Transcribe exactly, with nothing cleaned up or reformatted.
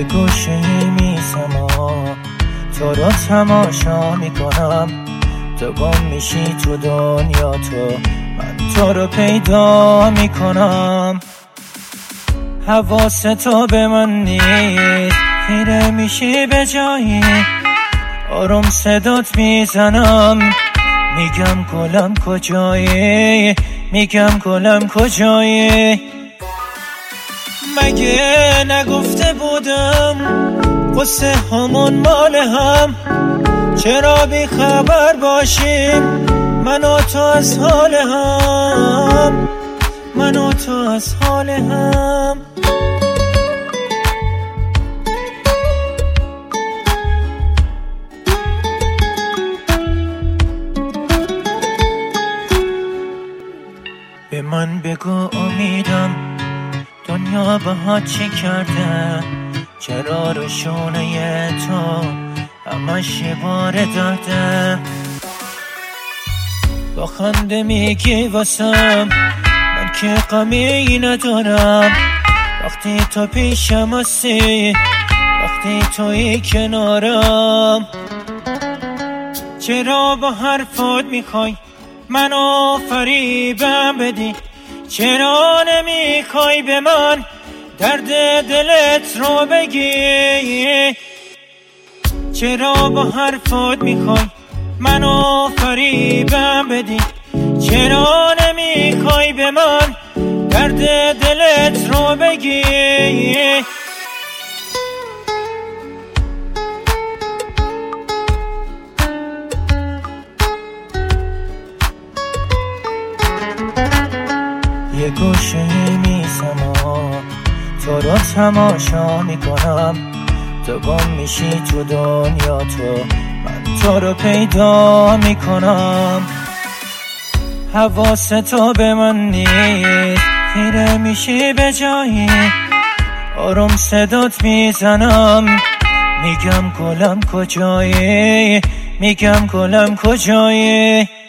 یه گوشه میسم تو رو تماشا میکنم، تو گم میشی تو دنیا، تو من تو رو پیدا میکنم. حواس تو به من نیست، خیره میشی به جایی، آروم صدات میزنم، میگم گلم کجایی، میگم گلم کجایی. مگه نگفته بودم قصه همون مال هم؟ چرا بی خبر باشیم من و تو از حال هم، من و تو از حال هم. به من بگو امیدم دنیا باهات چی کرده؟ چرا رو شونه تو همش بار داده؟ با خنده میگی واسم من که غمی ندارم، وقتی تو پیشم هستی، وقتی توی کنارم. چرا با حرفات میخوای منو فریبم بدی؟ چرا نمیخوای به من درد دلت رو بگی؟ چرا با حرفات میخوای منو فریبم بدی؟ چرا نمیخوای به من درد دلت رو بگی؟ یه گوشه میسم تو رو تماشا میکنم، تو گم میشی تو دنیا، تو من تو رو پیدا میکنم. حواس تو به من نیست، خیره میشی به جایی، آروم صدات میزنم، میگم گلم کجایی، میگم گلم کجایی.